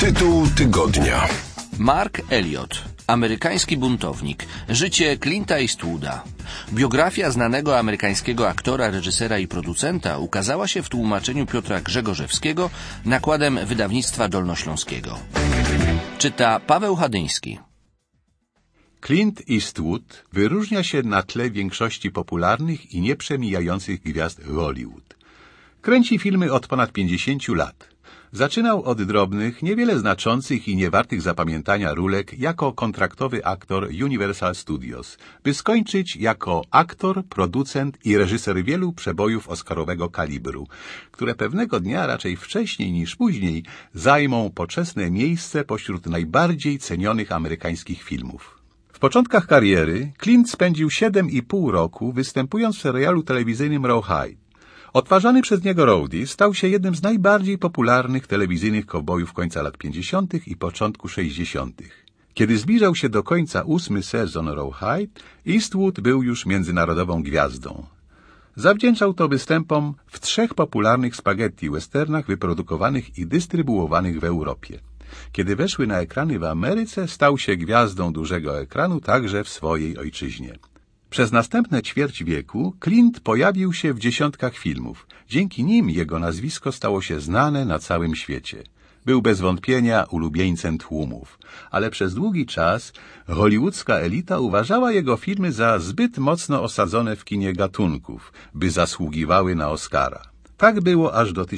Tytuł tygodnia. Mark Elliot, amerykański buntownik. Życie Clint'a Eastwooda. Biografia znanego amerykańskiego aktora, reżysera i producenta ukazała się w tłumaczeniu Piotra Grzegorzewskiego nakładem wydawnictwa dolnośląskiego. Czyta Paweł Hadyński. Clint Eastwood wyróżnia się na tle większości popularnych i nieprzemijających gwiazd Hollywood. Kręci filmy od ponad 50 lat. Zaczynał od drobnych, niewiele znaczących i niewartych zapamiętania rólek jako kontraktowy aktor Universal Studios, by skończyć jako aktor, producent i reżyser wielu przebojów oscarowego kalibru, które pewnego dnia, raczej wcześniej niż później, zajmą poczesne miejsce pośród najbardziej cenionych amerykańskich filmów. W początkach kariery Clint spędził 7,5 roku występując w serialu telewizyjnym Rawhide. Odtwarzany przez niego Roadie stał się jednym z najbardziej popularnych telewizyjnych kowbojów końca lat 50. i początku 60. Kiedy zbliżał się do końca 8. sezon Rawhide, Eastwood był już międzynarodową gwiazdą. Zawdzięczał to występom w 3 popularnych spaghetti westernach wyprodukowanych i dystrybuowanych w Europie. Kiedy weszły na ekrany w Ameryce, stał się gwiazdą dużego ekranu także w swojej ojczyźnie. Przez następne ćwierć wieku Clint pojawił się w dziesiątkach filmów. Dzięki nim jego nazwisko stało się znane na całym świecie. Był bez wątpienia ulubieńcem tłumów, ale przez długi czas hollywoodzka elita uważała jego filmy za zbyt mocno osadzone w kinie gatunków, by zasługiwały na Oscara. Tak było aż do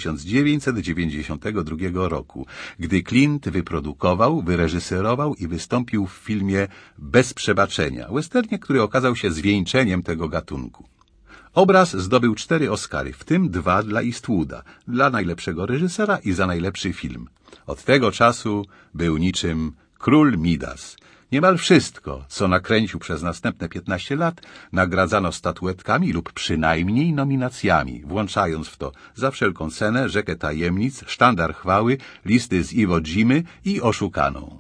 1992 roku, gdy Clint wyprodukował, wyreżyserował i wystąpił w filmie Bez przebaczenia, westernie, który okazał się zwieńczeniem tego gatunku. Obraz zdobył 4 Oscary, w tym 2 dla Eastwooda, dla najlepszego reżysera i za najlepszy film. Od tego czasu był niczym król Midas. Niemal wszystko, co nakręcił przez następne 15 lat, nagradzano statuetkami lub przynajmniej nominacjami, włączając w to Za wszelką cenę, Rzekę tajemnic, Sztandar chwały, Listy z Iwo Jimy i Oszukaną.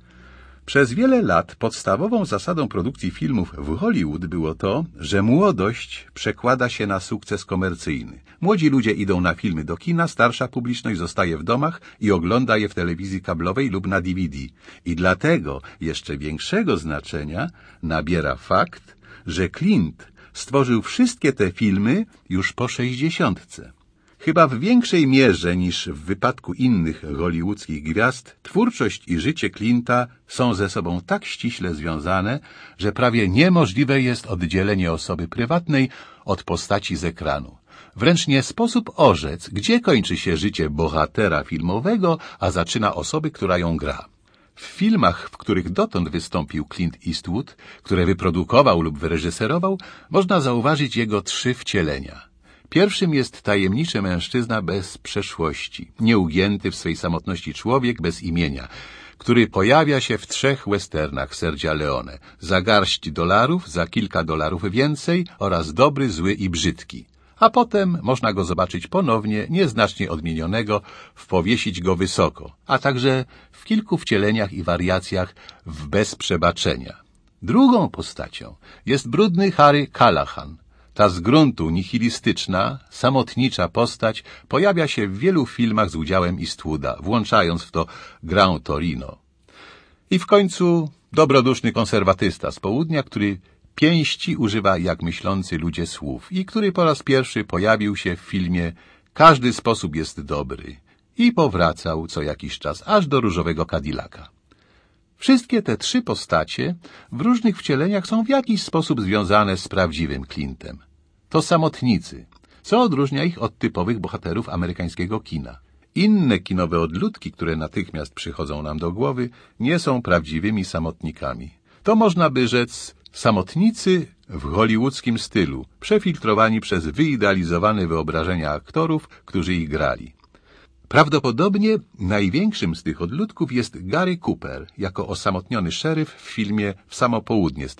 Przez wiele lat podstawową zasadą produkcji filmów w Hollywood było to, że młodość przekłada się na sukces komercyjny. Młodzi ludzie idą na filmy do kina, starsza publiczność zostaje w domach i ogląda je w telewizji kablowej lub na DVD. I dlatego jeszcze większego znaczenia nabiera fakt, że Clint stworzył wszystkie te filmy już po 60. Chyba w większej mierze niż w wypadku innych hollywoodzkich gwiazd, twórczość i życie Clint'a są ze sobą tak ściśle związane, że prawie niemożliwe jest oddzielenie osoby prywatnej od postaci z ekranu. Wręcz nie sposób orzec, gdzie kończy się życie bohatera filmowego, a zaczyna osoby, która ją gra. W filmach, w których dotąd wystąpił Clint Eastwood, które wyprodukował lub wyreżyserował, można zauważyć jego 3 wcielenia. Pierwszym jest tajemniczy mężczyzna bez przeszłości, nieugięty w swej samotności człowiek bez imienia, który pojawia się w 3 westernach Sergia Leone, Za garść dolarów, Za kilka dolarów więcej oraz Dobry, zły i brzydki. A potem można go zobaczyć ponownie, nieznacznie odmienionego, w Powiesić go wysoko, a także w kilku wcieleniach i wariacjach w Bez przebaczenia. Drugą postacią jest brudny Harry Callahan. Ta z gruntu nihilistyczna, samotnicza postać pojawia się w wielu filmach z udziałem Eastwooda, włączając w to Gran Torino. I w końcu dobroduszny konserwatysta z południa, który pięści używa jak myślący ludzie słów i który po raz pierwszy pojawił się w filmie Każdy sposób jest dobry i powracał co jakiś czas aż do Różowego Cadillaca. Wszystkie te 3 postacie w różnych wcieleniach są w jakiś sposób związane z prawdziwym Clintem. To samotnicy, co odróżnia ich od typowych bohaterów amerykańskiego kina. Inne kinowe odludki, które natychmiast przychodzą nam do głowy, nie są prawdziwymi samotnikami. To można by rzec samotnicy w hollywoodzkim stylu, przefiltrowani przez wyidealizowane wyobrażenia aktorów, którzy ich grali. Prawdopodobnie największym z tych odludków jest Gary Cooper jako osamotniony szeryf w filmie W samo południe z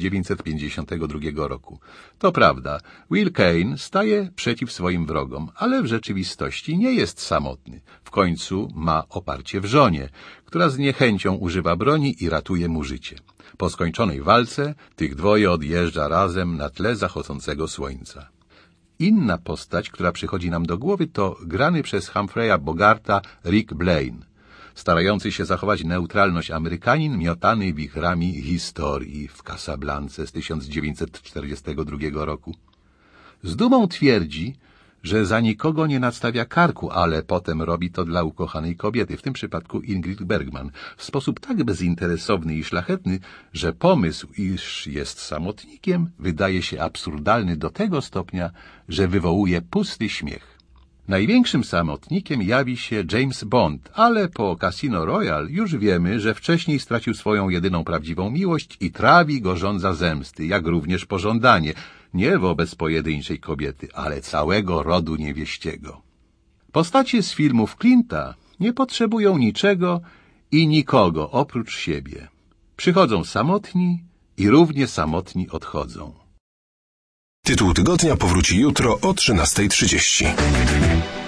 1952 roku. To prawda, Will Kane staje przeciw swoim wrogom, ale w rzeczywistości nie jest samotny. W końcu ma oparcie w żonie, która z niechęcią używa broni i ratuje mu życie. Po skończonej walce tych dwoje odjeżdża razem na tle zachodzącego słońca. Inna postać, która przychodzi nam do głowy, to grany przez Humphreya Bogarta Rick Blaine. starający się zachować neutralność Amerykanin miotany wichrami historii w Casablance z 1942 roku. Z dumą twierdzi, że za nikogo nie nadstawia karku, ale potem robi to dla ukochanej kobiety, w tym przypadku Ingrid Bergman, w sposób tak bezinteresowny i szlachetny, że pomysł, iż jest samotnikiem, wydaje się absurdalny do tego stopnia, że wywołuje pusty śmiech. Największym samotnikiem jawi się James Bond, ale po Casino Royale już wiemy, że wcześniej stracił swoją jedyną prawdziwą miłość i trawi go żądza zemsty, jak również pożądanie, nie wobec pojedynczej kobiety, ale całego rodu niewieściego. Postacie z filmów Clint'a nie potrzebują niczego i nikogo oprócz siebie. Przychodzą samotni i równie samotni odchodzą. Tytuł tygodnia powróci jutro o 13:30.